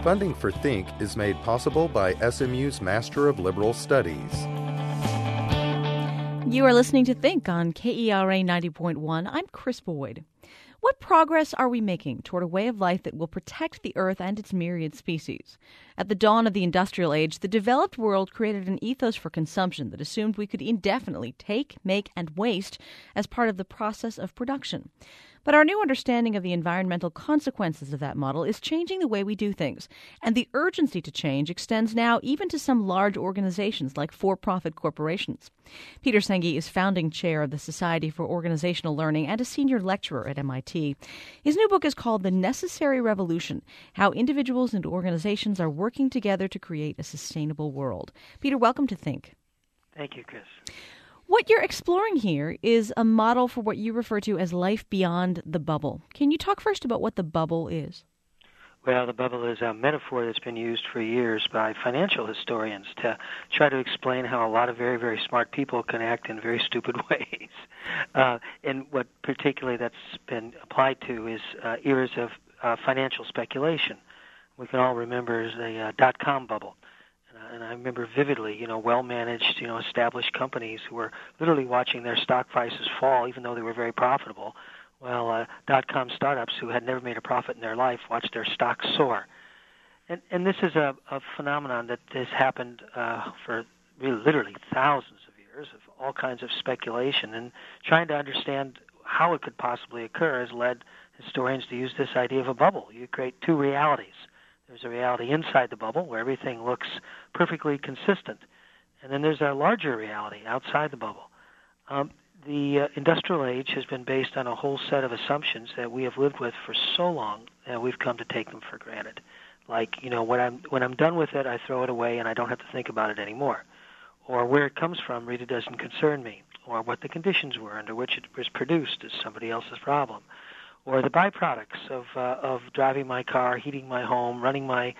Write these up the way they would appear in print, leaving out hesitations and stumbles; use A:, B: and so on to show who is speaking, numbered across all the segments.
A: Funding for Think is made possible by SMU's Master of Liberal Studies.
B: You are listening to Think on KERA 90.1. I'm Chris Boyd. What progress are we making toward a way of life that will protect the Earth and its myriad species? At the dawn of the industrial age, the developed world created an ethos for consumption that assumed we could indefinitely take, make, and waste as part of the process of production. But our new understanding of the environmental consequences of that model is changing the way we do things, and the urgency to change extends now even to some large organizations like for-profit corporations. Peter Senge is founding chair of the Society for Organizational Learning and a senior lecturer at MIT. His new book is called The Necessary Revolution: How Individuals and Organizations Are Working Together to Create a Sustainable World. Peter, welcome to Think.
C: Thank you, Chris.
B: What you're exploring here is a model for what you refer to as life beyond the bubble. Can you talk first about what the bubble is?
C: Well, the bubble is a metaphor that's been used for years by financial historians to try to explain how a lot of very, very smart people can act in very stupid ways. And what particularly that's been applied to is eras of financial speculation. We can all remember the dot-com bubble. And I remember vividly, well-managed, established companies who were literally watching their stock prices fall, even though they were very profitable, while dot-com startups who had never made a profit in their life watched their stocks soar. And this is a phenomenon that has happened for really literally thousands of years of all kinds of speculation. And trying to understand how it could possibly occur has led historians to use this idea of a bubble. You create two realities. There's a reality inside the bubble where everything looks perfectly consistent. And then there's a larger reality outside the bubble. The industrial age has been based on a whole set of assumptions that we have lived with for so long that we've come to take them for granted. Like, when I'm done with it, I throw it away and I don't have to think about it anymore. Or where it comes from really doesn't concern me. Or what the conditions were under which it was produced is somebody else's problem. Or the byproducts of driving my car, heating my home, running my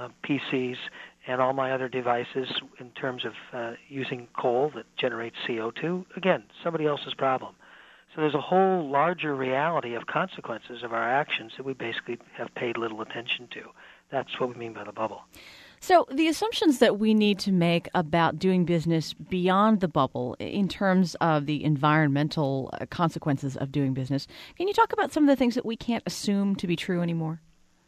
C: PCs, and all my other devices in terms of using coal that generates CO2. Again, somebody else's problem. So there's a whole larger reality of consequences of our actions that we basically have paid little attention to. That's what we mean by the bubble.
B: So the assumptions that we need to make about doing business beyond the bubble in terms of the environmental consequences of doing business, can you talk about some of the things that we can't assume to be true anymore?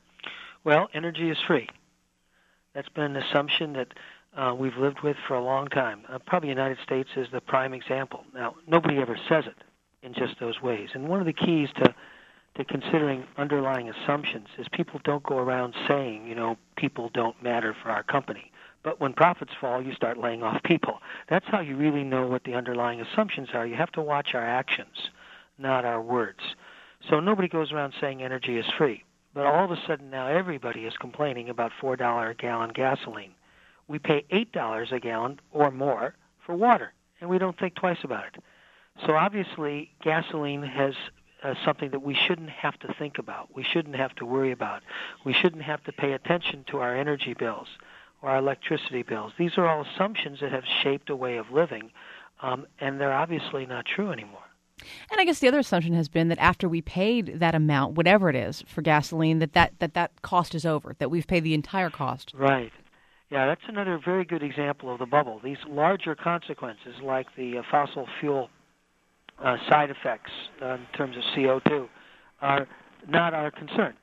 C: Well, energy is free. That's been an assumption that we've lived with for a long time. Probably the United States is the prime example. Now, nobody ever says it in just those ways. And one of the keys to considering underlying assumptions is people don't go around saying, people don't matter for our company. But when profits fall, you start laying off people. That's how you really know what the underlying assumptions are. You have to watch our actions, not our words. So nobody goes around saying energy is free. But all of a sudden now everybody is complaining about $4 a gallon gasoline. We pay $8 a gallon or more for water, and we don't think twice about it. So obviously gasoline has something that we shouldn't have to think about. We shouldn't have to worry about. We shouldn't have to pay attention to our energy bills or our electricity bills. These are all assumptions that have shaped a way of living, and they're obviously not true anymore.
B: And I guess the other assumption has been that after we paid that amount, whatever it is, for gasoline, that cost is over, that we've paid the entire cost.
C: Right. Yeah, that's another very good example of the bubble. These larger consequences, like the fossil fuel side effects in terms of CO2, are not our concern.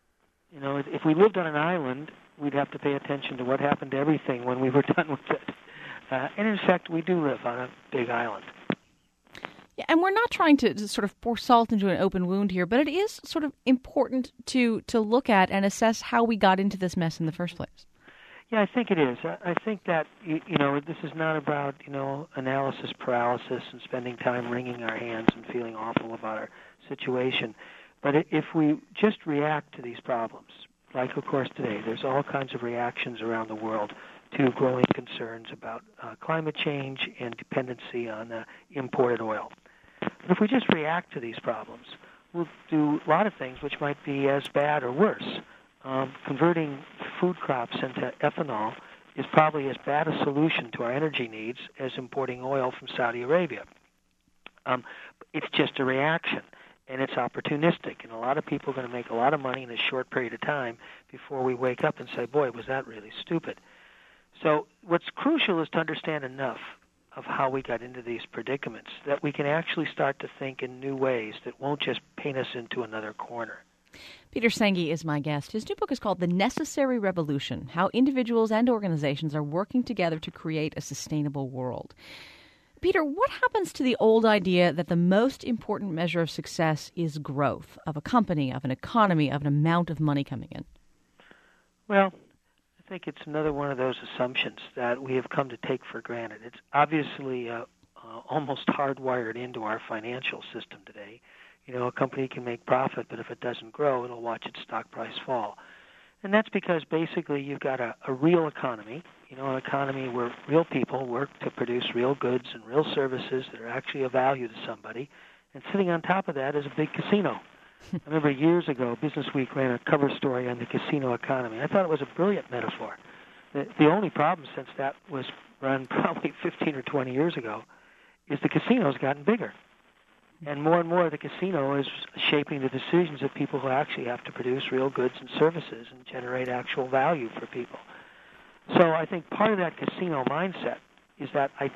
C: If we lived on an island, we'd have to pay attention to what happened to everything when we were done with it. And in fact, we do live on a big island.
B: Yeah, and we're not trying to sort of pour salt into an open wound here, but it is sort of important to look at and assess how we got into this mess in the first place.
C: Yeah, I think it is. I think that, this is not about, analysis paralysis and spending time wringing our hands and feeling awful about our situation. But if we just react to these problems, like, of course, today, there's all kinds of reactions around the world to growing concerns about climate change and dependency on imported oil. But if we just react to these problems, we'll do a lot of things which might be as bad or worse. Converting food crops into ethanol is probably as bad a solution to our energy needs as importing oil from Saudi Arabia. It's just a reaction. and it's opportunistic. And a lot of people are going to make a lot of money in a short period of time before we wake up and say, boy, was that really stupid. So what's crucial is to understand enough of how we got into these predicaments that we can actually start to think in new ways that won't just paint us into another corner.
B: Peter Senge is my guest. His new book is called The Necessary Revolution: How Individuals and Organizations Are Working Together to Create a Sustainable World. Peter, what happens to the old idea that the most important measure of success is growth of a company, of an economy, of an amount of money coming in?
C: Well, I think it's another one of those assumptions that we have come to take for granted. It's obviously almost hardwired into our financial system today. You know, a company can make profit, but if it doesn't grow, it'll watch its stock price fall. And that's because basically you've got a real economy, an economy where real people work to produce real goods and real services that are actually of value to somebody. And sitting on top of that is a big casino. I remember years ago, Business Week ran a cover story on the casino economy. I thought it was a brilliant metaphor. The only problem since that was run probably 15 or 20 years ago is the casino's gotten bigger. And more the casino is shaping the decisions of people who actually have to produce real goods and services and generate actual value for people. So I think part of that casino mindset is that I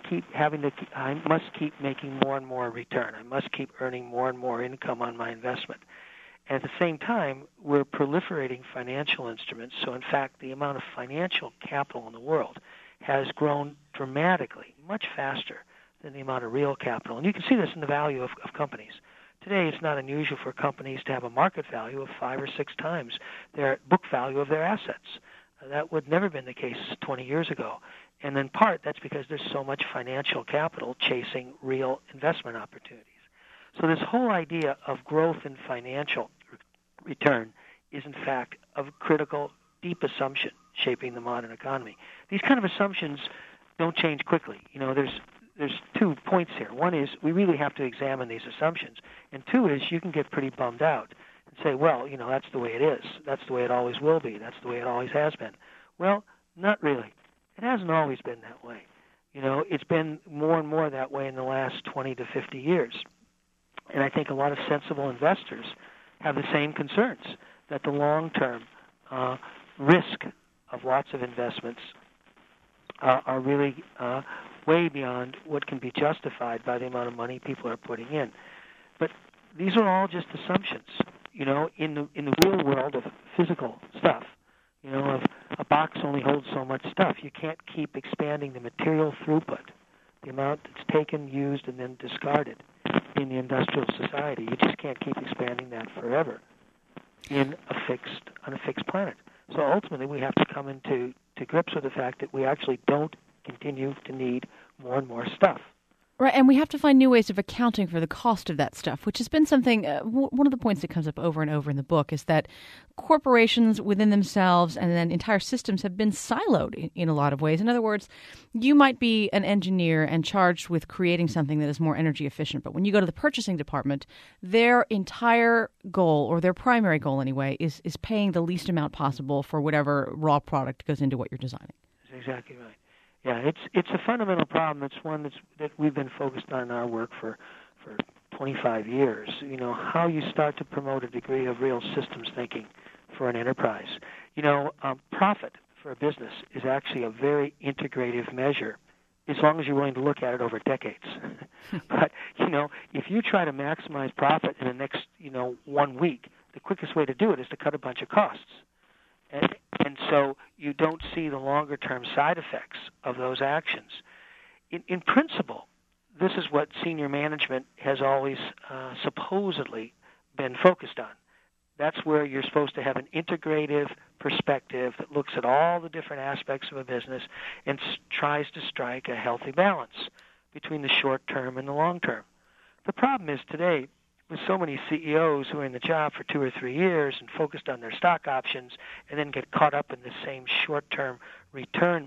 C: must keep making more and more return. I must keep earning more and more income on my investment. And at the same time, we're proliferating financial instruments. So in fact, the amount of financial capital in the world has grown dramatically, much faster than the amount of real capital. And you can see this in the value of companies. Today, it's not unusual for companies to have a market value of 5 or 6 times their book value of their assets. That would never have been the case 20 years ago. And in part, that's because there's so much financial capital chasing real investment opportunities. So this whole idea of growth in financial return is, in fact, a critical, deep assumption shaping the modern economy. These kind of assumptions don't change quickly. There's 2 points here. One is we really have to examine these assumptions. And 2 is you can get pretty bummed out and say, well, that's the way it is. That's the way it always will be. That's the way it always has been. Well, not really. It hasn't always been that way. It's been more and more that way in the last 20 to 50 years. And I think a lot of sensible investors have the same concerns, that the long-term risk of lots of investments are really way beyond what can be justified by the amount of money people are putting in. But these are all just assumptions. In the real world of physical stuff, of a box only holds so much stuff. You can't keep expanding the material throughput, the amount that's taken, used, and then discarded in the industrial society. You just can't keep expanding that forever on a fixed planet. So ultimately, we have to come into grips with the fact that we actually don't continue to need more and more stuff.
B: Right, and we have to find new ways of accounting for the cost of that stuff, which has been something, one of the points that comes up over and over in the book is that corporations within themselves and then entire systems have been siloed in a lot of ways. In other words, you might be an engineer and charged with creating something that is more energy efficient, but when you go to the purchasing department, their entire goal, or their primary goal anyway, is paying the least amount possible for whatever raw product goes into what you're designing.
C: That's exactly right. Yeah, it's a fundamental problem. It's one that we've been focused on in our work for 25 years. How you start to promote a degree of real systems thinking for an enterprise. Profit for a business is actually a very integrative measure as long as you're willing to look at it over decades. But, if you try to maximize profit in the next, 1 week, the quickest way to do it is to cut a bunch of costs. And so you don't see the longer-term side effects of those actions. In principle, this is what senior management has always supposedly been focused on. That's where you're supposed to have an integrative perspective that looks at all the different aspects of a business and tries to strike a healthy balance between the short term and the long term. The problem is today, with so many CEOs who are in the job for 2 or 3 years and focused on their stock options and then get caught up in the same short-term return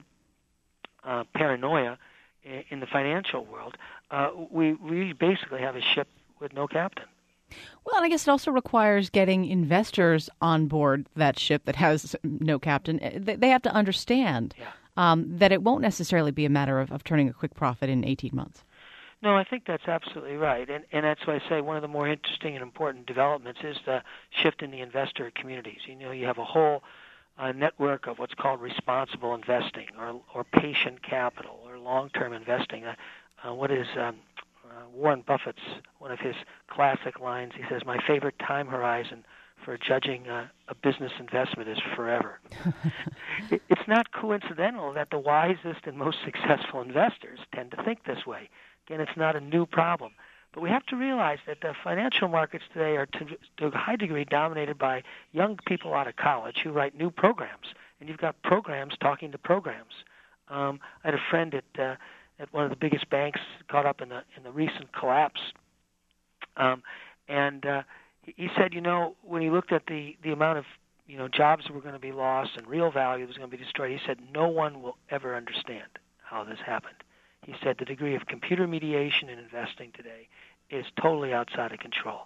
C: paranoia in the financial world, we basically have a ship with no captain.
B: Well, and I guess it also requires getting investors on board that ship that has no captain. They have to understand that it won't necessarily be a matter of turning a quick profit in 18 months.
C: No, I think that's absolutely right. And that's why I say one of the more interesting and important developments is the shift in the investor communities. You have a whole network of what's called responsible investing or patient capital or long-term investing. What is Warren Buffett's, one of his classic lines, he says, "My favorite time horizon for judging a business investment is forever." It's not coincidental that the wisest and most successful investors tend to think this way. Again, it's not a new problem. But we have to realize that the financial markets today are to a high degree dominated by young people out of college who write new programs. And you've got programs talking to programs. I had a friend at one of the biggest banks caught up in the recent collapse. He said, when he looked at the amount of jobs that were going to be lost and real value that was going to be destroyed, he said no one will ever understand how this happened. He said the degree of computer mediation in investing today is totally outside of control.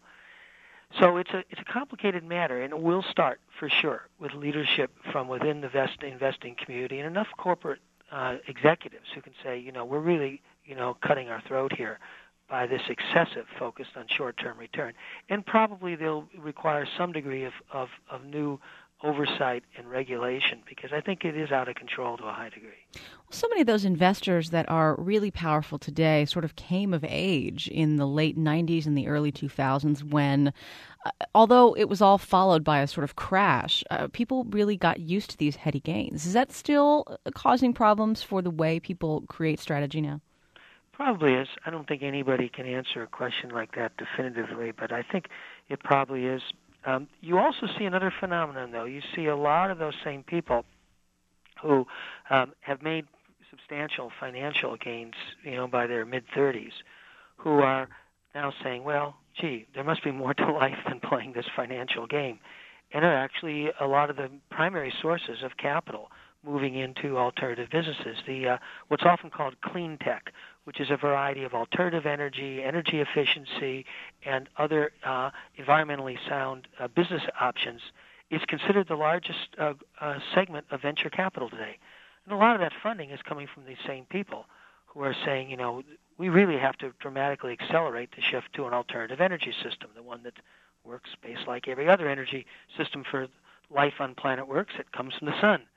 C: So it's a complicated matter, and it will start for sure with leadership from within the investing community and enough corporate executives who can say, we're really cutting our throat here by this excessive focus on short-term return. And probably they'll require some degree of new oversight and regulation, because I think it is out of control to a high degree.
B: Well, so many of those investors that are really powerful today sort of came of age in the late 90s and the early 2000s when, although it was all followed by a sort of crash, people really got used to these heady gains. Is that still causing problems for the way people create strategy now?
C: Probably is. I don't think anybody can answer a question like that definitively, but I think it probably is. You also see another phenomenon, though. You see a lot of those same people who have made substantial financial gains, by their mid-30s, who are now saying, well, gee, there must be more to life than playing this financial game, and are actually a lot of the primary sources of capital moving into alternative businesses. What's often called clean tech, which is a variety of alternative energy efficiency, and other environmentally sound business options, is considered the largest segment of venture capital today. And a lot of that funding is coming from these same people who are saying, we really have to dramatically accelerate the shift to an alternative energy system, the one that works based like every other energy system for life on planet works. It comes from the sun.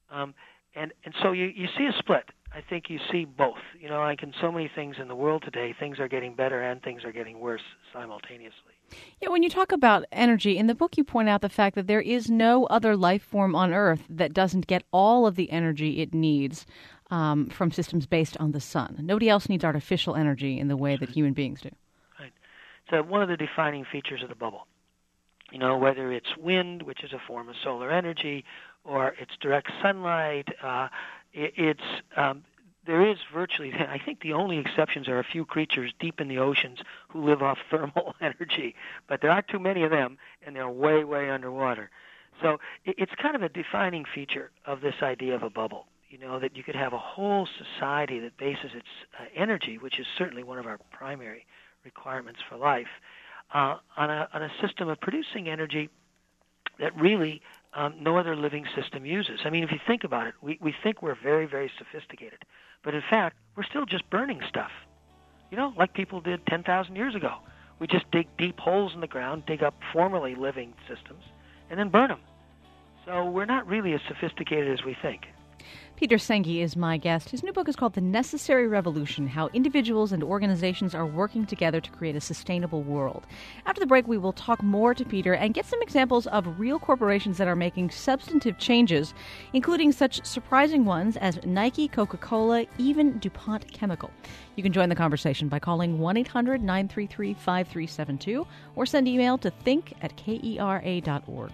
C: And so you see a split. I think you see both. Like in so many things in the world today, things are getting better and things are getting worse simultaneously.
B: Yeah, when you talk about energy, in the book you point out the fact that there is no other life form on Earth that doesn't get all of the energy it needs from systems based on the sun. Nobody else needs artificial energy in the way that human beings do.
C: Right. So one of the defining features of the bubble, whether it's wind, which is a form of solar energy, or it's direct sunlight, there is virtually, I think the only exceptions are a few creatures deep in the oceans who live off thermal energy, but there aren't too many of them, and they're way, way underwater. So it's kind of a defining feature of this idea of a bubble, that you could have a whole society that bases its energy, which is certainly one of our primary requirements for life, on a system of producing energy that really no other living system uses. I mean, if you think about it, we think we're very, very sophisticated. But in fact, we're still just burning stuff, like people did 10,000 years ago. We just dig deep holes in the ground, dig up formerly living systems, and then burn them. So we're not really as sophisticated as we think.
B: Peter Senge is my guest. His new book is called The Necessary Revolution, How Individuals and Organizations Are Working Together to Create a Sustainable World. After the break, we will talk more to Peter and get some examples of real corporations that are making substantive changes, including such surprising ones as Nike, Coca-Cola, even DuPont Chemical. You can join the conversation by calling 1-800-933-5372 or send email to think@kera.org.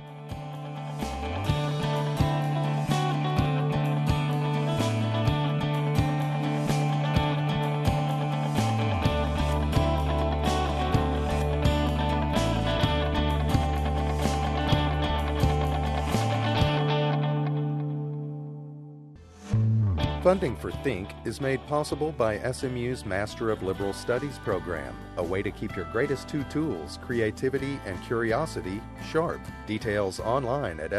A: Funding for Think is made possible by SMU's Master of Liberal Studies program, a way to keep your greatest two tools, creativity and curiosity, sharp. Details online at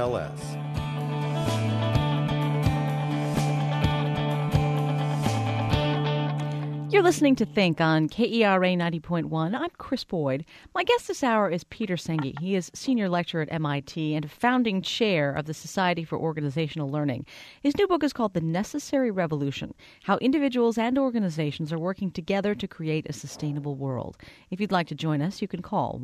A: smu.edu/MLS.
B: You're listening to Think on KERA 90.1. I'm Chris Boyd. My guest this hour is Peter Senge. He is senior lecturer at MIT and founding chair of the Society for Organizational Learning. His new book is called The Necessary Revolution: How Individuals and Organizations Are Working Together to Create a Sustainable World. If you'd like to join us, you can call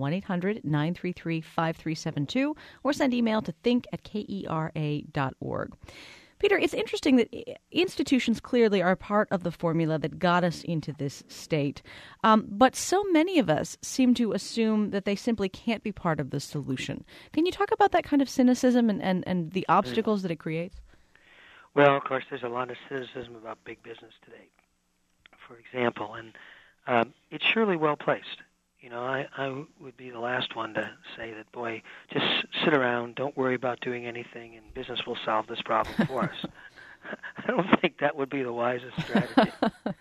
B: 1-800-933-5372 or send email to think@kera.org. Peter, it's interesting that institutions clearly are part of the formula that got us into this state, but so many of us seem to assume that they simply can't be part of the solution. Can you talk about that kind of cynicism and the obstacles that it creates?
C: Well, of course, there's a lot of cynicism about big business today, for example, and it's surely well placed. You know, I would be the last one to say that, boy, just sit around, don't worry about doing anything, and business will solve this problem for us. I don't think that would be the wisest strategy.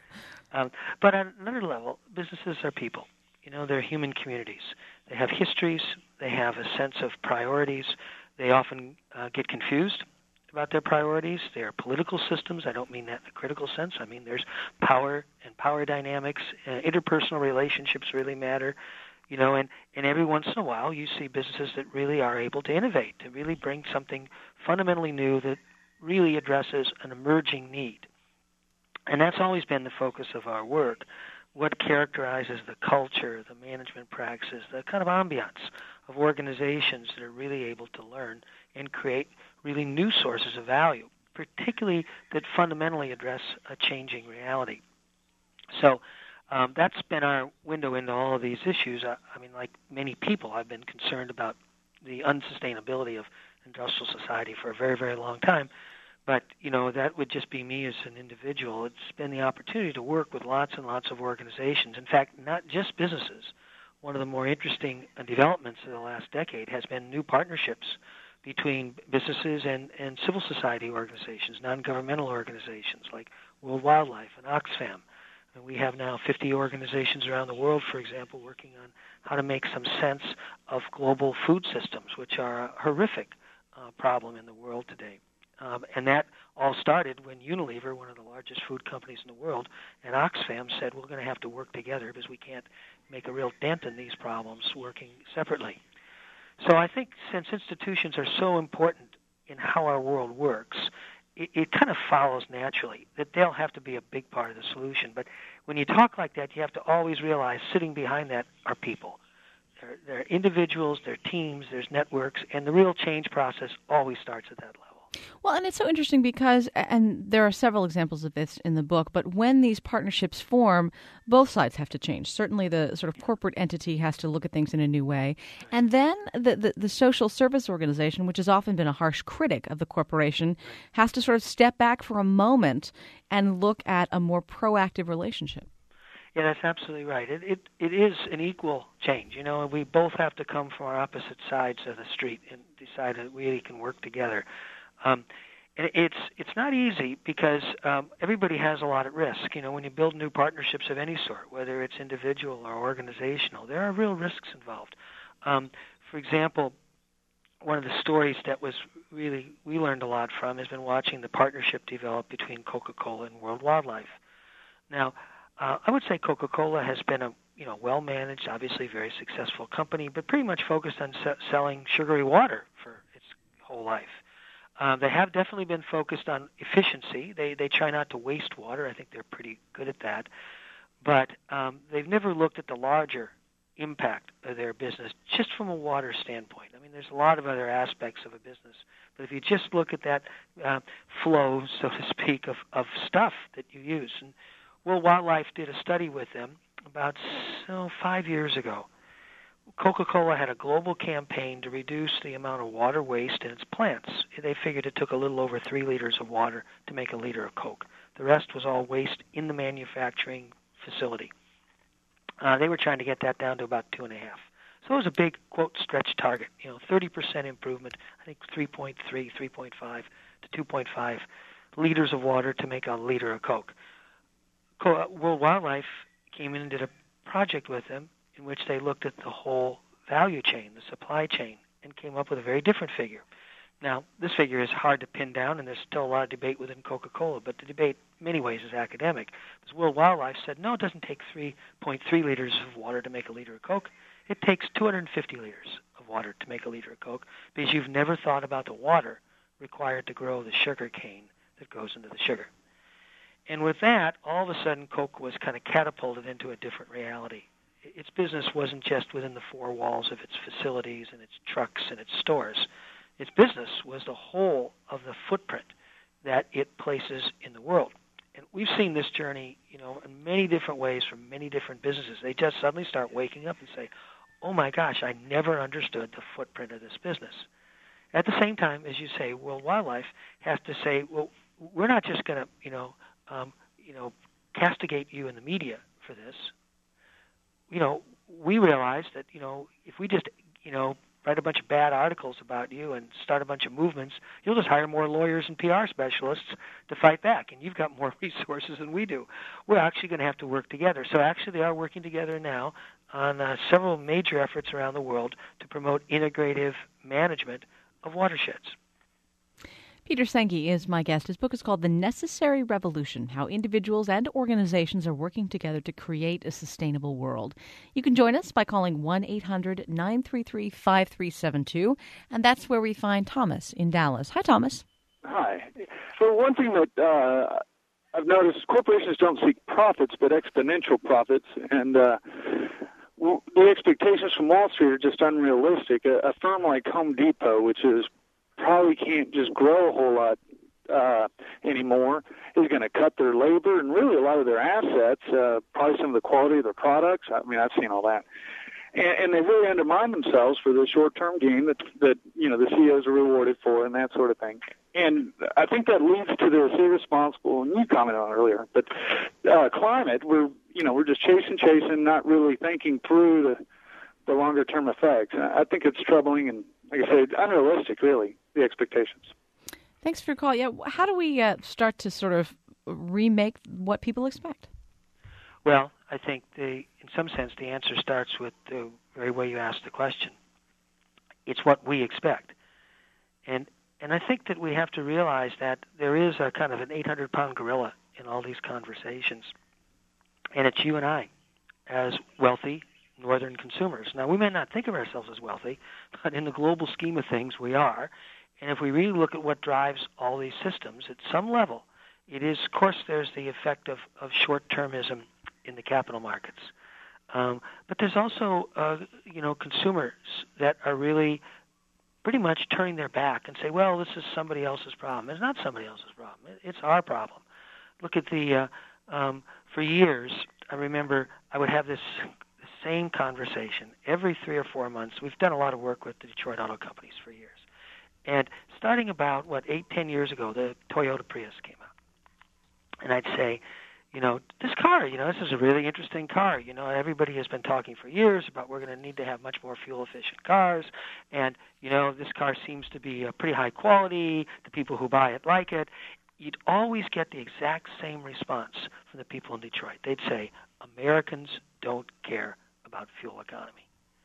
C: But on another level, businesses are people. You know, they're human communities. They have histories. They have a sense of priorities. They often get confused about their priorities. They are political systems. I don't mean that in a critical sense. I mean there's power and power dynamics. Interpersonal relationships really matter, you know, and every once in a while you see businesses that really are able to innovate, to really bring something fundamentally new that really addresses an emerging need. And that's always been the focus of our work. What characterizes the culture, the management practices, the kind of ambiance of organizations that are really able to learn and create really new sources of value, particularly that fundamentally address a changing reality. So that's been our window into all of these issues. I mean, like many people, I've been concerned about the unsustainability of industrial society for a very, very long time. But, you know, that would just be me as an individual. It's been the opportunity to work with lots and lots of organizations. In fact, not just businesses. One of the more interesting developments of the last decade has been new partnerships between businesses and civil society organizations, non-governmental organizations like World Wildlife and Oxfam. And we have now 50 organizations around the world, for example, working on how to make some sense of global food systems, which are a horrific problem in the world today. And that all started when Unilever, one of the largest food companies in the world, and Oxfam said, we're going to have to work together because we can't make a real dent in these problems working separately. So I think since institutions are so important in how our world works, it kind of follows naturally that they'll have to be a big part of the solution. But when you talk like that, you have to always realize sitting behind that are people. They're individuals, they're teams, there's networks, and the real change process always starts at that level.
B: Well, and it's so interesting because, and there are several examples of this in the book, but when these partnerships form, both sides have to change. Certainly the sort of corporate entity has to look at things in a new way. And then the social service organization, which has often been a harsh critic of the corporation, has to sort of step back for a moment and look at a more proactive relationship.
C: Yeah, that's absolutely right. It is an equal change. You know, we both have to come from our opposite sides of the street and decide that we really can work together. And it's not easy because everybody has a lot at risk. You know, when you build new partnerships of any sort, whether it's individual or organizational, there are real risks involved. For example, one of the stories that was really we learned a lot from has been watching the partnership develop between Coca-Cola and World Wildlife. Now, I would say Coca-Cola has been a well-managed, obviously very successful company, but pretty much focused on selling sugary water for its whole life. They have definitely been focused on efficiency. They try not to waste water. I think they're pretty good at that. But they've never looked at the larger impact of their business just from a water standpoint. I mean, there's a lot of other aspects of a business. But if you just look at that flow, so to speak, of stuff that you use. And World Wildlife did a study with them about 5 years ago. Coca-Cola had a global campaign to reduce the amount of water waste in its plants. They figured it took a little over 3 liters of water to make a liter of Coke. The rest was all waste in the manufacturing facility. They were trying to get that down to about 2.5. So it was a big, quote, stretch target. 30% improvement, I think 3.3, 3.5 to 2.5 liters of water to make a liter of Coke. World Wildlife came in and did a project with them in which they looked at the whole value chain, the supply chain, and came up with a very different figure. Now, this figure is hard to pin down, and there's still a lot of debate within Coca-Cola, but the debate in many ways is academic. Because World Wildlife said, no, it doesn't take 3.3 liters of water to make a liter of Coke. It takes 250 liters of water to make a liter of Coke, because you've never thought about the water required to grow the sugar cane that goes into the sugar. And with that, all of a sudden, Coke was kind of catapulted into a different reality. Its business wasn't just within the four walls of its facilities and its trucks and its stores. Its business was the whole of the footprint that it places in the world. And we've seen this journey, in many different ways from many different businesses. They just suddenly start waking up and say, oh my gosh, I never understood the footprint of this business. At the same time, as you say, World Wildlife has to say, well, we're not just going to, castigate you in the media for this. We realize that, if we just, write a bunch of bad articles about you and start a bunch of movements, you'll just hire more lawyers and PR specialists to fight back, and you've got more resources than we do. We're actually going to have to work together. So actually they are working together now on several major efforts around the world to promote integrative management of watersheds.
B: Peter Senge is my guest. His book is called The Necessary Revolution, How Individuals and Organizations Are Working Together to Create a Sustainable World. You can join us by calling 1-800-933-5372, and that's where we find Thomas in Dallas. Hi, Thomas.
D: Hi. So one thing that I've noticed, corporations don't seek profits, but exponential profits, and the expectations from Wall Street are just unrealistic. A firm like Home Depot, which is probably can't just grow a whole lot anymore, is going to cut their labor and really a lot of their assets, probably some of the quality of their products. I mean, I've seen all that. And they really undermine themselves for the short-term gain that the CEOs are rewarded for and that sort of thing. And I think that leads to this irresponsible, and you commented on it earlier, but climate, we're just chasing, not really thinking through the longer-term effects. And I think it's troubling and, like I said, unrealistic, really, the expectations.
B: Thanks for your call. Yeah, how do we start to sort of remake what people expect?
C: Well, I think in some sense the answer starts with the very way you asked the question. It's what we expect. And I think that we have to realize that there is a kind of an 800-pound gorilla in all these conversations. And it's you and I as wealthy northern consumers. Now, we may not think of ourselves as wealthy, but in the global scheme of things, we are. And if we really look at what drives all these systems, at some level, it is, of course, there's the effect of short-termism in the capital markets. But there's also, consumers that are really pretty much turning their back and say, well, this is somebody else's problem. It's not somebody else's problem. It's our problem. Look at for years, I remember I would have the same conversation every 3 or 4 months. We've done a lot of work with the Detroit auto companies for years. And starting about, 8-10 years ago, the Toyota Prius came out. And I'd say, this car, this is a really interesting car. Everybody has been talking for years about we're going to need to have much more fuel-efficient cars. And, this car seems to be pretty high quality. The people who buy it like it. You'd always get the exact same response from the people in Detroit. They'd say, Americans don't care about fuel economy.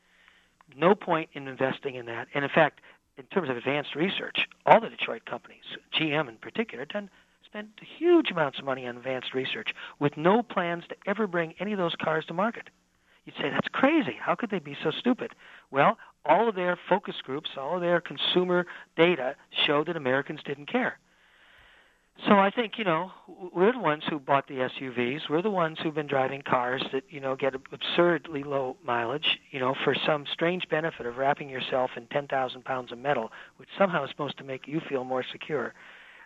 C: No point in investing in that. And in fact, in terms of advanced research, all the Detroit companies, GM in particular, spend huge amounts of money on advanced research with no plans to ever bring any of those cars to market. You'd say, that's crazy. How could they be so stupid? Well, all of their focus groups, all of their consumer data showed that Americans didn't care. So I think, we're the ones who bought the SUVs. We're the ones who've been driving cars that, get absurdly low mileage, for some strange benefit of wrapping yourself in 10,000 pounds of metal, which somehow is supposed to make you feel more secure.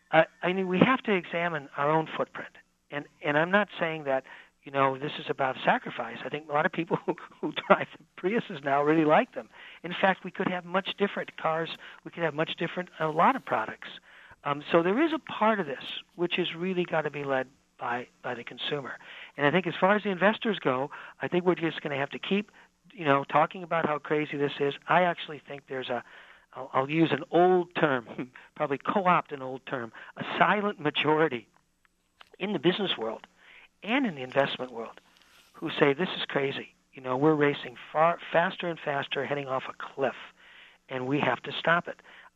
C: We have to examine our own footprint. And I'm not saying that, this is about sacrifice. I think a lot of people who drive the Priuses now really like them. In fact, we could have much different cars. We could have much different, a lot of products. So there is a part of this which has really got to be led by the consumer. And I think as far as the investors go, I think we're just going to have to keep, talking about how crazy this is. I actually think there's I'll use an old term, probably co-opt an old term, a silent majority in the business world and in the investment world who say this is crazy. We're racing far faster and faster, heading off a cliff, and we have to stop it.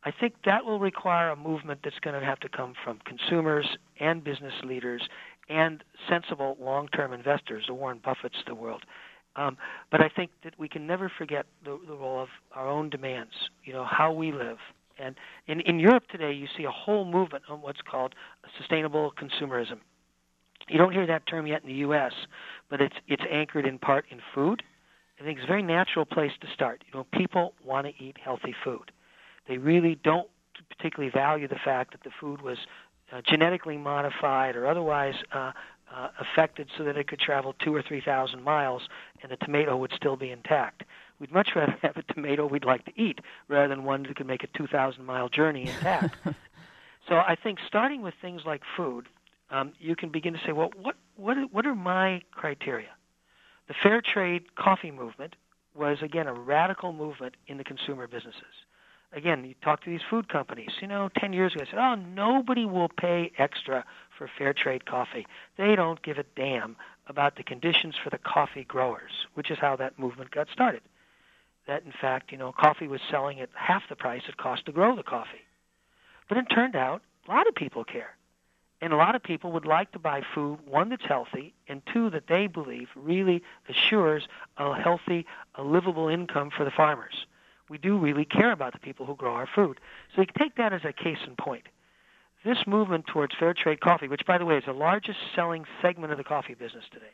C: I think that will require a movement that's going to have to come from consumers and business leaders and sensible long-term investors, the Warren Buffetts of the world. But I think that we can never forget the role of our own demands, how we live. And in Europe today, you see a whole movement on what's called sustainable consumerism. You don't hear that term yet in the U.S., but it's anchored in part in food. I think it's a very natural place to start. People want to eat healthy food. They really don't particularly value the fact that the food was genetically modified or otherwise affected so that it could travel 2,000 or 3,000 miles and the tomato would still be intact. We'd much rather have a tomato we'd like to eat rather than one that could make a 2,000-mile journey intact. So I think starting with things like food, you can begin to say, well, what are my criteria? The fair trade coffee movement was, again, a radical movement in the consumer businesses. Again, you talk to these food companies. 10 years ago, I said, oh, nobody will pay extra for fair trade coffee. They don't give a damn about the conditions for the coffee growers, which is how that movement got started. That, in fact, coffee was selling at half the price it cost to grow the coffee. But it turned out a lot of people care. And a lot of people would like to buy food, one, that's healthy, and two, that they believe really assures a healthy, a livable income for the farmers. We do really care about the people who grow our food. So you can take that as a case in point. This movement towards fair trade coffee, which, by the way, is the largest selling segment of the coffee business today,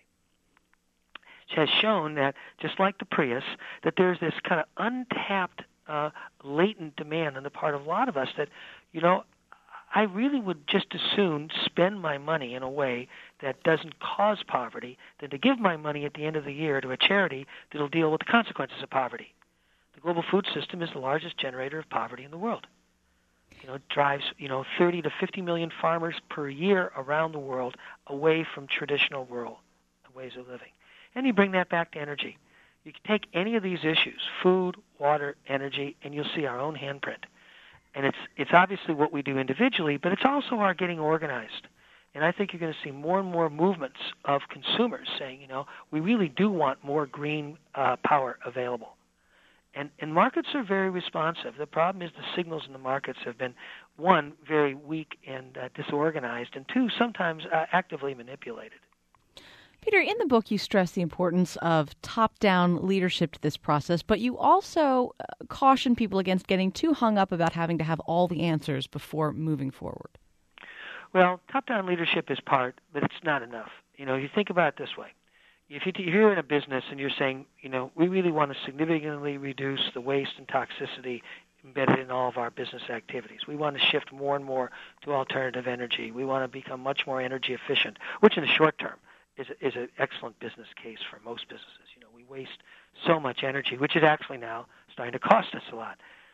C: has shown that, just like the Prius, that there's this kind of untapped, latent demand on the part of a lot of us that, I really would just as soon spend my money in a way that doesn't cause poverty than to give my money at the end of the year to a charity that will deal with the consequences of poverty. The global food system is the largest generator of poverty in the world. It drives, 30 to 50 million farmers per year around the world away from traditional rural ways of living. And you bring that back to energy. You can take any of these issues, food, water, energy, and you'll see our own handprint. And it's obviously what we do individually, but it's also our getting organized. And I think you're going to see more and more movements of consumers saying, we really do want more green power available. And markets are very responsive. The problem is the signals in the markets have been, one, very weak and disorganized, and two, sometimes actively manipulated.
B: Peter, in the book, you stress the importance of top-down leadership to this process, but you also caution people against getting too hung up about having to have all the answers before moving forward.
C: Well, top-down leadership is part, but it's not enough. You think about it this way. If you're in a business and you're saying, we really want to significantly reduce the waste and toxicity embedded in all of our business activities. We want to shift more and more to alternative energy. We want to become much more energy efficient, which in the short term is an excellent business case for most businesses. We waste so much energy, which is actually now starting to cost us a lot.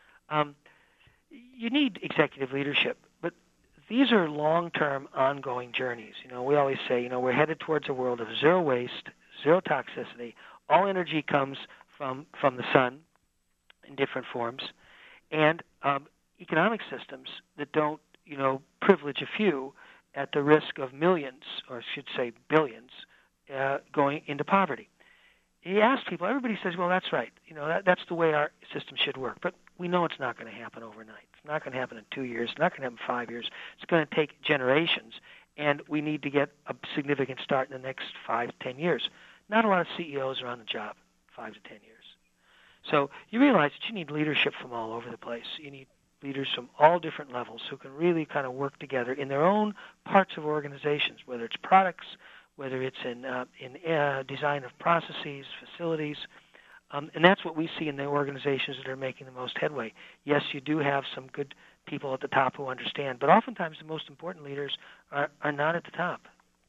C: You need executive leadership, but these are long-term, ongoing journeys. We always say, we're headed towards a world of zero waste, zero toxicity. All energy comes from the sun in different forms, and economic systems that don't, privilege a few at the risk of millions, or I should say billions, going into poverty. You ask people, everybody says, well, that's right. That's the way our system should work. But we know it's not going to happen overnight. It's not going to happen in 2 years. It's not going to happen in 5 years. It's going to take generations, and we need to get a significant start in the next 5 to 10 years. Not a lot of CEOs are on the job 5 to 10 years. So you realize that you need leadership from all over the place. You need leaders from all different levels who can really kind of work together in their own parts of organizations, whether it's products, whether it's in design of processes, facilities. And that's what we see in the organizations that are making the most headway. Yes, you do have some good people at the top who understand, but oftentimes the most important leaders are not at the top.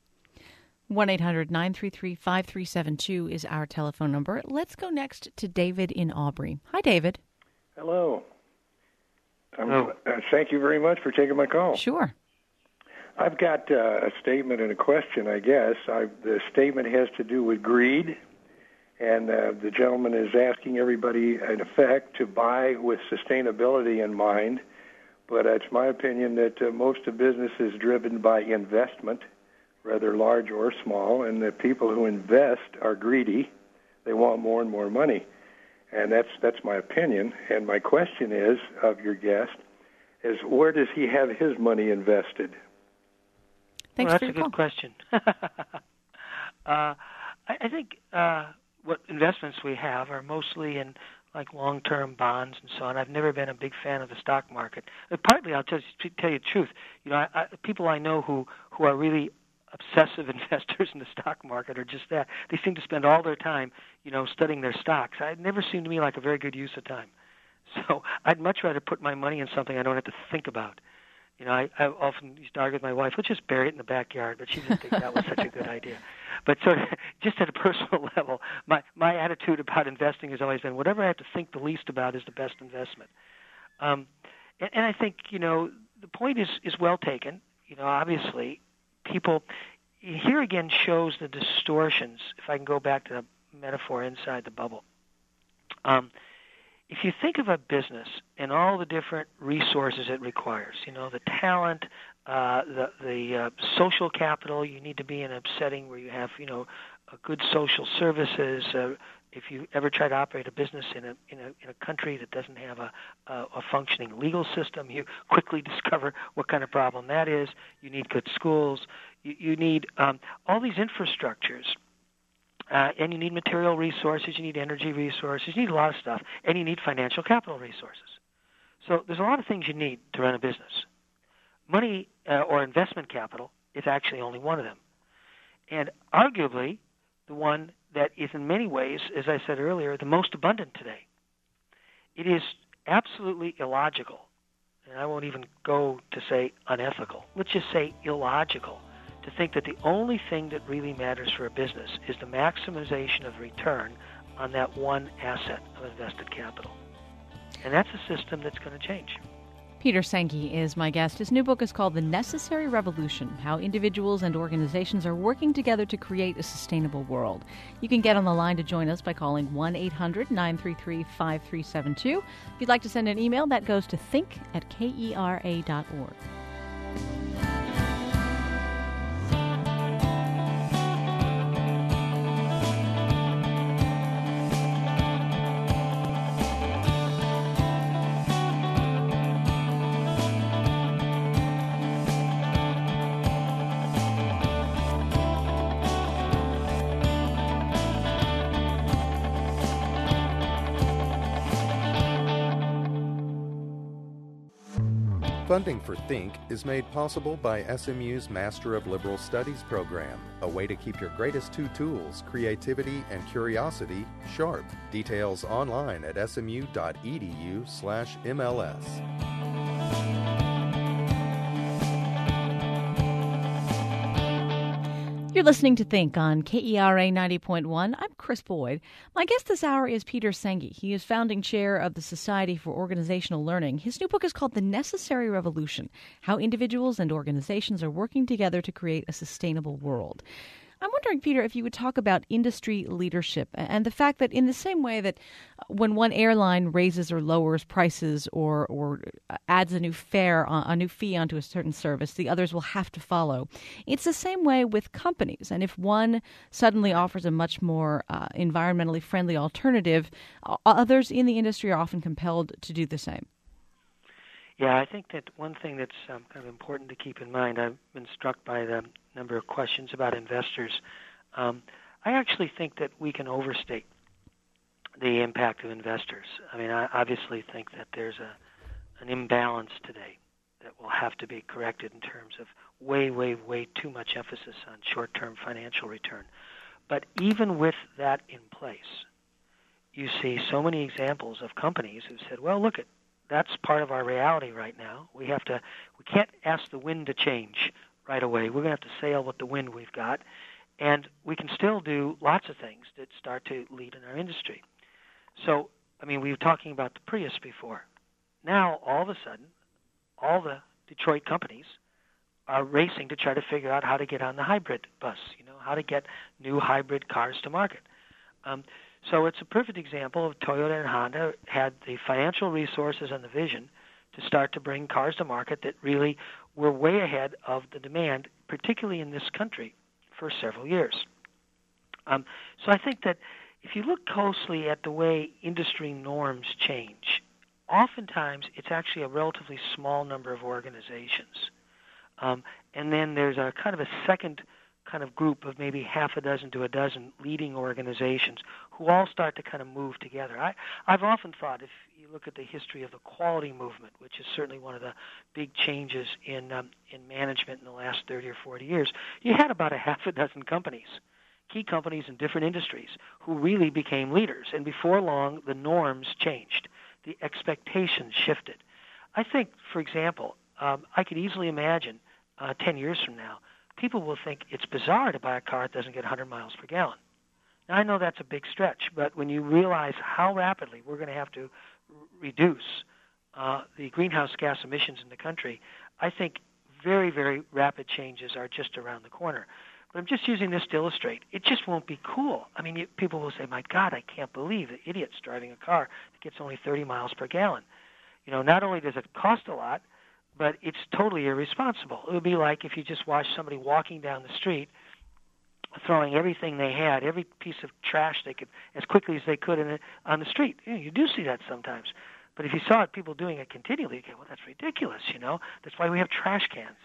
B: 1-800-933-5372 is our telephone number. Let's go next to David in Aubrey. Hi, David.
E: Hello. Thank you very much for taking my call.
B: Sure.
E: I've got a statement and a question, I guess. The statement has to do with greed, and the gentleman is asking everybody, in effect, to buy with sustainability in mind. But it's my opinion that most of business is driven by investment, whether large or small, and the people who invest are greedy. They want more and more money. And that's my opinion. And my question is, of your guest, is where does he have his money invested?
B: Thanks
C: well,
B: for
C: that's
B: your
C: a good
B: call.
C: question. I think what investments we have are mostly in like long-term bonds and so on. I've never been a big fan of the stock market. Partly, I'll tell you the truth. You know, people I know who are really obsessive investors in the stock market are just that. They seem to spend all their time, you know, studying their stocks. It never seemed to me like a very good use of time. So I'd much rather put my money in something I don't have to think about. You know, I often used to argue with my wife, let's just bury it in the backyard, but she didn't think that was such a good idea. But sort of, just at a personal level, my attitude about investing has always been whatever I have to think the least about is the best investment. And I think, you know, the point is well taken. You know, obviously, people, here again shows the distortions, if I can go back to the metaphor inside the bubble. If you think of a business and all the different resources it requires, you know, the talent, the social capital, you need to be in a setting where you have, you know, a good social services. If you ever try to operate a business in a country that doesn't have a functioning legal system, you quickly discover what kind of problem that is. You need good schools. You need all these infrastructures. And you need material resources, you need energy resources, you need a lot of stuff, and you need financial capital resources. So there's a lot of things you need to run a business. Money or investment capital is actually only one of them. And arguably, the one that is in many ways, as I said earlier, the most abundant today. It is absolutely illogical, and I won't even go to say unethical. Let's just say illogical to think that the only thing that really matters for a business is the maximization of return on that one asset of invested capital. And that's a system that's going to change.
B: Peter Senge is my guest. His new book is called The Necessary Revolution: How Individuals and Organizations Are Working Together to Create a Sustainable World. You can get on the line to join us by calling 1-800-933-5372. If you'd like to send an email, that goes to think@kera.org.
A: Funding for Think is made possible by SMU's Master of Liberal Studies program, a way to keep your greatest two tools, creativity and curiosity, sharp. Details online at smu.edu/MLS.
B: You're listening to Think on KERA 90.1. I'm Chris Boyd. My guest this hour is Peter Senge. He is founding chair of the Society for Organizational Learning. His new book is called The Necessary Revolution: How Individuals and Organizations Are Working Together to Create a Sustainable World. I'm wondering, Peter, if you would talk about industry leadership and the fact that in the same way that when one airline raises or lowers prices or adds a new fare, a new fee onto a certain service, the others will have to follow. It's the same way with companies. And if one suddenly offers a much more environmentally friendly alternative, others in the industry are often compelled to do the same.
C: Yeah, I think that one thing that's kind of important to keep in mind, I've been struck by the number of questions about investors. I actually think that we can overstate the impact of investors. I mean, I obviously think that there's an imbalance today that will have to be corrected in terms of way too much emphasis on short-term financial return. But even with that in place, you see so many examples of companies who said, well, look, that's part of our reality right now. We can't ask the wind to change right away. We're going to have to sail with the wind we've got, and we can still do lots of things that start to lead in our industry. So, I mean, we were talking about the Prius before. Now, all of a sudden, all the Detroit companies are racing to try to figure out how to get on the hybrid bus, how to get new hybrid cars to market. So it's a perfect example of Toyota and Honda had the financial resources and the vision to start to bring cars to market that really were way ahead of the demand, particularly in this country, for several years. So I think that if you look closely at the way industry norms change, oftentimes it's actually a relatively small number of organizations. And then there's a kind of a second kind of group of maybe half a dozen to a dozen leading organizations who all start to kind of move together. I've often thought, if you look at the history of the quality movement, which is certainly one of the big changes in management in the last 30 or 40 years, you had about a half a dozen companies, key companies in different industries, who really became leaders. And before long, the norms changed. The expectations shifted. I think, for example, I could easily imagine 10 years from now, people will think it's bizarre to buy a car that doesn't get 100 miles per gallon. Now, I know that's a big stretch, but when you realize how rapidly we're going to have to reduce the greenhouse gas emissions in the country, I think very, very rapid changes are just around the corner. But I'm just using this to illustrate. It just won't be cool. I mean, people will say, my God, I can't believe the idiot's driving a car that gets only 30 miles per gallon. You know, not only does it cost a lot, but it's totally irresponsible. It would be like if you just watched somebody walking down the street, throwing everything they had, every piece of trash they could, as quickly as they could on the street. You do see that sometimes. But if you saw people doing it continually, you go, well, that's ridiculous, you know. That's why we have trash cans.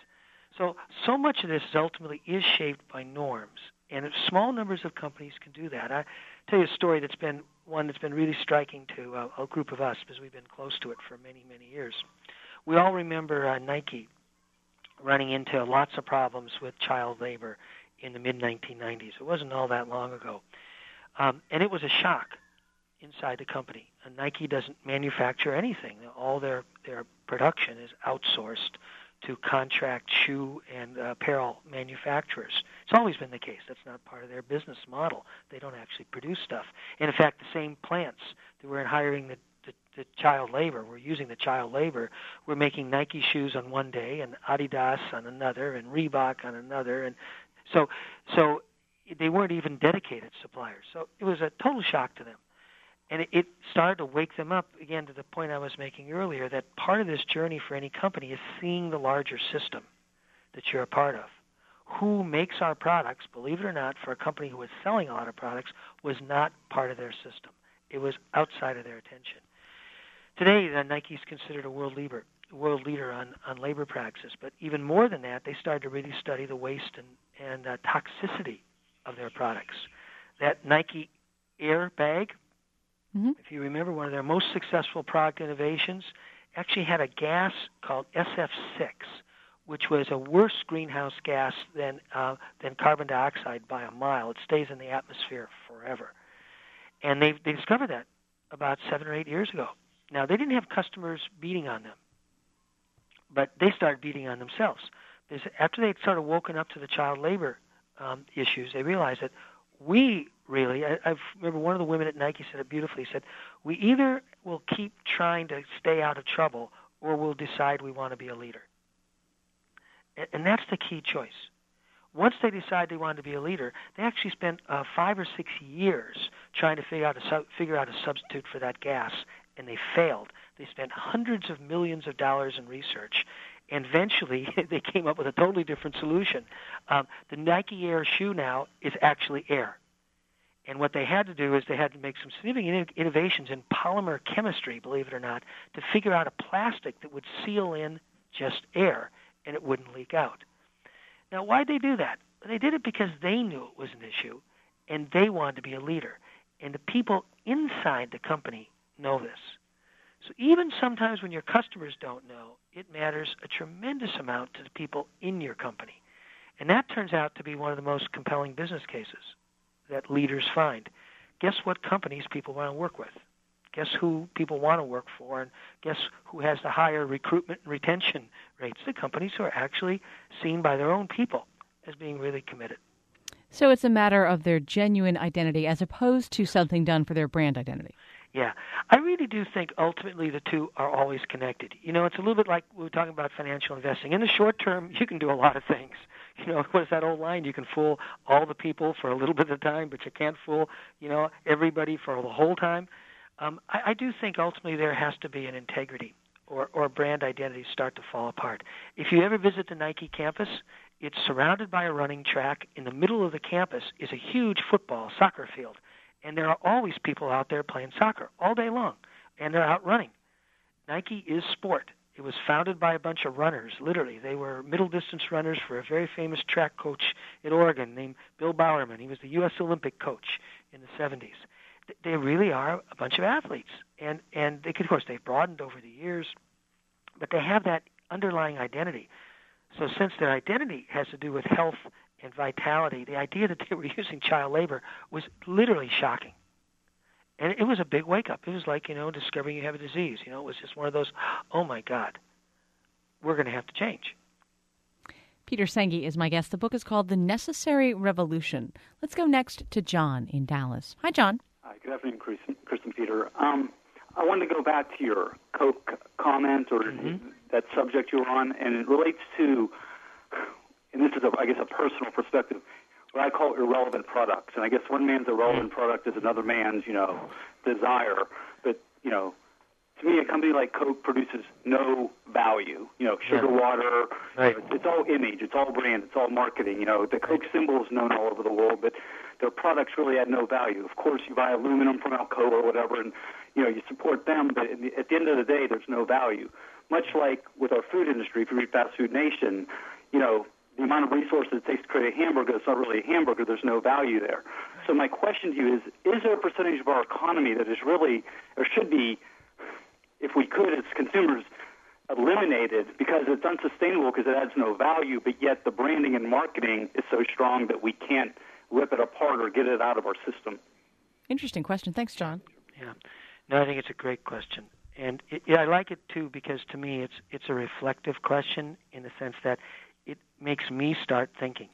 C: So much of this ultimately is shaped by norms. And if small numbers of companies can do that. I tell you a story that's been really striking to a group of us because we've been close to it for many, many years. We all remember Nike running into lots of problems with child labor in the mid-1990s. It wasn't all that long ago. And it was a shock inside the company. And Nike doesn't manufacture anything. All their production is outsourced to contract shoe and apparel manufacturers. It's always been the case. That's not part of their business model. They don't actually produce stuff. And in fact, the same plants that were hiring the child labor, we're using the child labor, we're making Nike shoes on one day and Adidas on another and Reebok on another. And so they weren't even dedicated suppliers. So it was a total shock to them. And it started to wake them up, again, to the point I was making earlier, that part of this journey for any company is seeing the larger system that you're a part of. Who makes our products, believe it or not, for a company who was selling a lot of products, was not part of their system. It was outside of their attention. Today, Nike is considered a world leader on labor practices. But even more than that, they started to really study the waste and toxicity of their products. That Nike Air bag, if you remember, one of their most successful product innovations, actually had a gas called SF6, which was a worse greenhouse gas than carbon dioxide by a mile. It stays in the atmosphere forever. And they discovered that about 7 or 8 years ago. Now, they didn't have customers beating on them, but they started beating on themselves. Because after they sort of woken up to the child labor issues, they realized that we really, I remember one of the women at Nike said it beautifully, said, we either will keep trying to stay out of trouble or we'll decide we want to be a leader. And that's the key choice. Once they decided they wanted to be a leader, they actually spent 5 or 6 years trying to figure out a substitute for that gas, and they failed. They spent hundreds of millions of dollars in research, and eventually they came up with a totally different solution. The Nike Air shoe now is actually air. And what they had to do is they had to make some significant innovations in polymer chemistry, believe it or not, to figure out a plastic that would seal in just air and it wouldn't leak out. Now, why'd they do that? They did it because they knew it was an issue, and they wanted to be a leader. And the people inside the company know this. So even sometimes when your customers don't know, it matters a tremendous amount to the people in your company. And that turns out to be one of the most compelling business cases that leaders find. Guess what companies people want to work with? Guess who people want to work for? And guess who has the higher recruitment and retention rates? The companies who are actually seen by their own people as being really committed.
B: So it's a matter of their genuine identity as opposed to something done for their brand identity.
C: Yeah. I really do think ultimately the two are always connected. You know, it's a little bit like we were talking about financial investing. In the short term, you can do a lot of things. You know, what is that old line? You can fool all the people for a little bit of time, but you can't fool, everybody for the whole time. I do think ultimately there has to be an integrity or brand identities start to fall apart. If you ever visit the Nike campus, it's surrounded by a running track. In the middle of the campus is a huge soccer field. And there are always people out there playing soccer all day long, and they're out running. Nike is sport. It was founded by a bunch of runners, literally. They were middle-distance runners for a very famous track coach in Oregon named Bill Bowerman. He was the U.S. Olympic coach in the 70s. They really are a bunch of athletes. And they, of course, they've broadened over the years, but they have that underlying identity. So since their identity has to do with health and vitality, the idea that they were using child labor was literally shocking. And it was a big wake-up. It was like, discovering you have a disease. It was just one of those, oh, my God, we're going to have to change.
B: Peter Senge is my guest. The book is called The Necessary Revolution. Let's go next to John in Dallas. Hi, John.
F: Hi, good afternoon, Chris and Peter. I wanted to go back to your Coke comment or that subject you were on, and it relates to, and this is, a personal perspective, what I call irrelevant products. And I guess one man's irrelevant product is another man's, desire. But, to me, a company like Coke produces no value. Sugar water,
C: right.
F: It's all image, it's all brand, it's all marketing. The Coke symbol is known all over the world, but their products really add no value. Of course, you buy aluminum from Alcoa or whatever, and, you support them, but at the end of the day, there's no value. Much like with our food industry, if you read Fast Food Nation, the amount of resources it takes to create a hamburger, it's not really a hamburger, there's no value there. So my question to you is there a percentage of our economy that is really, or should be, if we could, as consumers, eliminated because it's unsustainable because it adds no value, but yet the branding and marketing is so strong that we can't rip it apart or get it out of our system?
B: Interesting question. Thanks, John.
C: Yeah. No, I think it's a great question. And I like it, too, because to me it's a reflective question in the sense that it makes me start thinking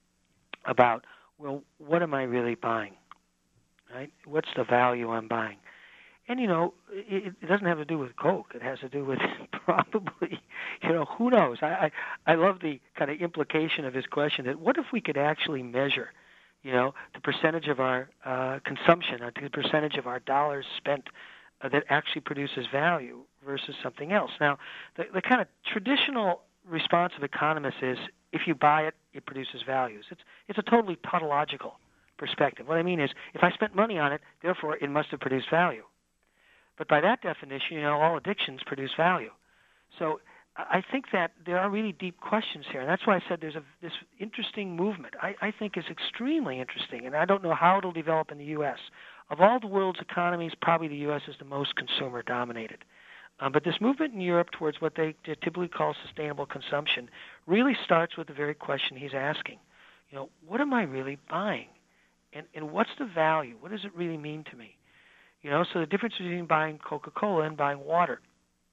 C: about, well, what am I really buying, right? What's the value I'm buying? And, it doesn't have to do with Coke. It has to do with probably, who knows? I love the kind of implication of his question that what if we could actually measure, the percentage of our consumption, or the percentage of our dollars spent that actually produces value versus something else. Now, the kind of traditional response of economists is if you buy it, it produces values. It's a totally tautological perspective. What I mean is if I spent money on it, therefore it must have produced value. But by that definition, all addictions produce value. So I think that there are really deep questions here, and that's why I said there's this interesting movement. I think is extremely interesting, and I don't know how it'll develop in the U.S. Of all the world's economies, probably the U.S. is the most consumer-dominated. But this movement in Europe towards what they typically call sustainable consumption really starts with the very question he's asking. What am I really buying? And what's the value? What does it really mean to me? So the difference between buying Coca-Cola and buying water,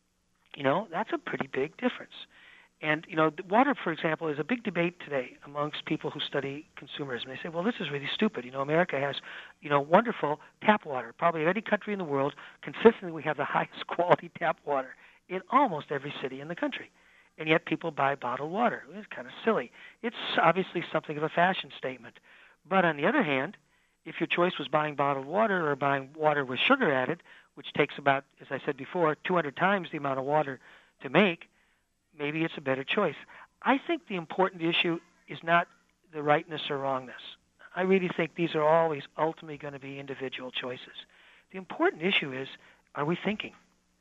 C: that's a pretty big difference. And, water, for example, is a big debate today amongst people who study consumerism. They say, well, this is really stupid. America has, wonderful tap water. Probably in any country in the world, consistently we have the highest quality tap water in almost every city in the country. And yet people buy bottled water. It's kind of silly. It's obviously something of a fashion statement. But on the other hand, if your choice was buying bottled water or buying water with sugar added, which takes about, as I said before, 200 times the amount of water to make, maybe it's a better choice. I think the important issue is not the rightness or wrongness. I really think these are always ultimately going to be individual choices. The important issue is, are we thinking?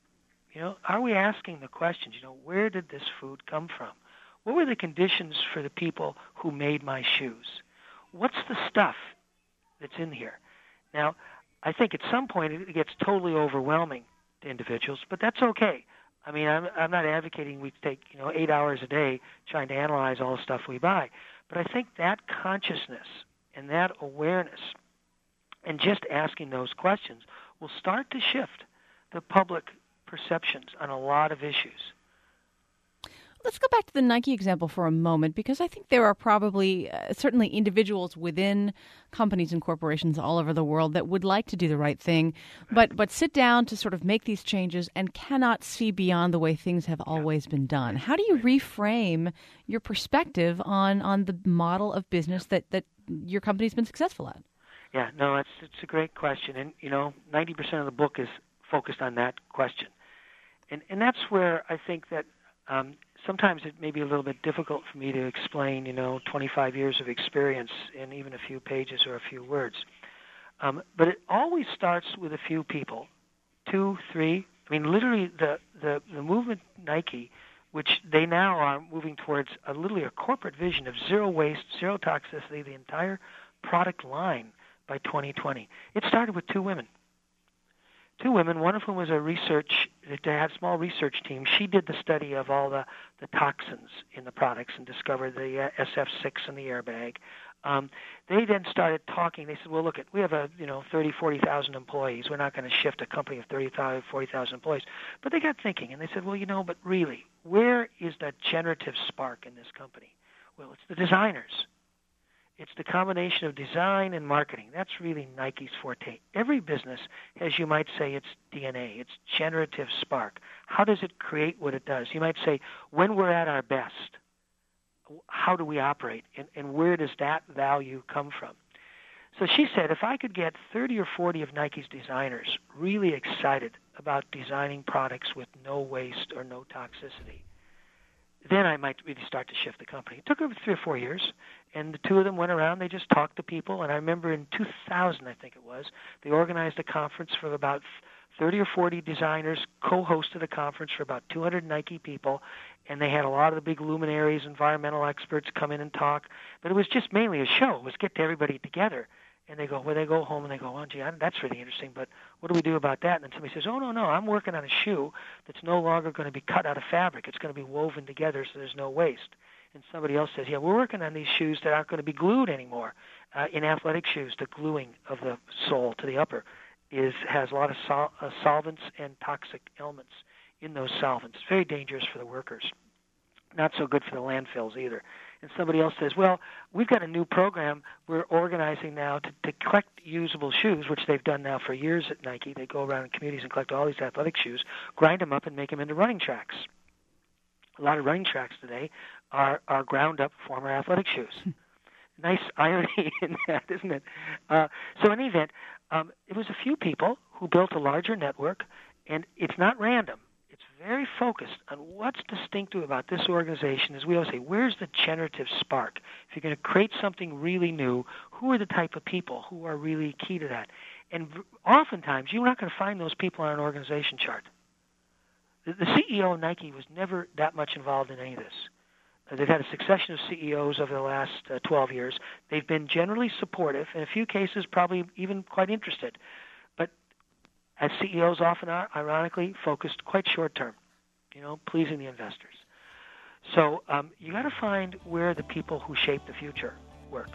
C: Are we asking the questions, where did this food come from? What were the conditions for the people who made my shoes? What's the stuff that's in here? Now, I think at some point it gets totally overwhelming to individuals, but that's okay. I mean, I'm not advocating we take 8 hours a day trying to analyze all the stuff we buy, but I think that consciousness and that awareness and just asking those questions will start to shift the public perceptions on a lot of issues.
B: Let's go back to the Nike example for a moment, because I think there are probably certainly individuals within companies and corporations all over the world that would like to do the right thing, but sit down to sort of make these changes and cannot see beyond the way things have always been done. How do you reframe your perspective on the model of business that your company's been successful at?
C: Yeah, no, it's a great question. And, 90% of the book is focused on that question. And that's where I think that sometimes it may be a little bit difficult for me to explain, 25 years of experience in even a few pages or a few words. But it always starts with a few people, 2, 3, I mean, literally, the movement Nike, which they now are moving towards literally a corporate vision of zero waste, zero toxicity, the entire product line by 2020. It started with two women. One of whom was they had a small research team. She did the study of all the toxins in the products and discovered the SF6 in the airbag. They then started talking. They said, well, look, we have 30,000, 40,000 employees. We're not going to shift a company of 30,000, 40,000 employees. But they got thinking, and they said, well, but really, where is that generative spark in this company? Well, it's the designers. It's the combination of design and marketing. That's really Nike's forte. Every business has, you might say, its DNA, its generative spark. How does it create what it does? You might say, when we're at our best, how do we operate, and where does that value come from? So she said, if I could get 30 or 40 of Nike's designers really excited about designing products with no waste or no toxicity, then I might really start to shift the company. It took over 3 or 4 years, and the two of them went around. They just talked to people, and I remember in 2000, I think it was, they organized a conference for about 30 or 40 designers, co-hosted a conference for about 200 Nike people, and they had a lot of the big luminaries, environmental experts come in and talk. But it was just mainly a show. It was get everybody together. And they go home and they go, oh, gee, that's really interesting, but what do we do about that? And then somebody says, oh, no, I'm working on a shoe that's no longer going to be cut out of fabric. It's going to be woven together so there's no waste. And somebody else says, yeah, we're working on these shoes that aren't going to be glued anymore. In athletic shoes, the gluing of the sole to the upper has a lot of solvents and toxic elements in those solvents. Very dangerous for the workers. Not so good for the landfills either. And somebody else says, well, we've got a new program we're organizing now to collect usable shoes, which they've done now for years at Nike. They go around in communities and collect all these athletic shoes, grind them up, and make them into running tracks. A lot of running tracks today are ground up former athletic shoes. Nice irony in that, isn't it? So in any event, it was a few people who built a larger network, and it's not random. It's very focused on what's distinctive about this organization. As we always say, where's the generative spark? If you're going to create something really new, who are the type of people who are really key to that? And oftentimes, you're not going to find those people on an organization chart. The CEO of Nike was never that much involved in any of this. They've had a succession of CEOs over the last 12 years. They've been generally supportive, in a few cases probably even quite interested. But as CEOs often are, ironically, focused quite short-term, pleasing the investors. So you got to find where the people who shape the future work.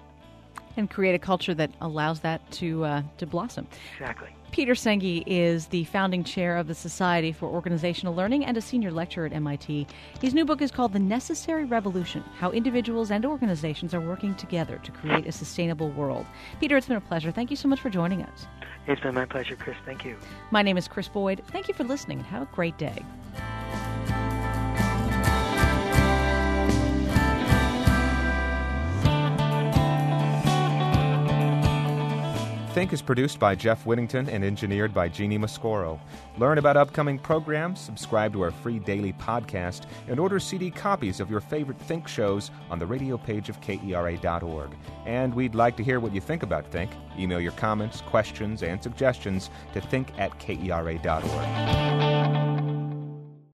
B: And create a culture that allows that to blossom.
C: Exactly.
B: Peter Senge is the founding chair of the Society for Organizational Learning and a senior lecturer at MIT. His new book is called The Necessary Revolution, How Individuals and Organizations Are Working Together to Create a Sustainable World. Peter, it's been a pleasure. Thank you so much for joining us.
C: It's been my pleasure, Chris. Thank you.
B: My name is Chris Boyd. Thank you for listening and have a great day.
G: Think is produced by Jeff Whittington and engineered by Jeannie Mascoro. Learn about upcoming programs, subscribe to our free daily podcast, and order CD copies of your favorite Think shows on the radio page of KERA.org. And we'd like to hear what you think about Think. Email your comments, questions, and suggestions to think@KERA.org.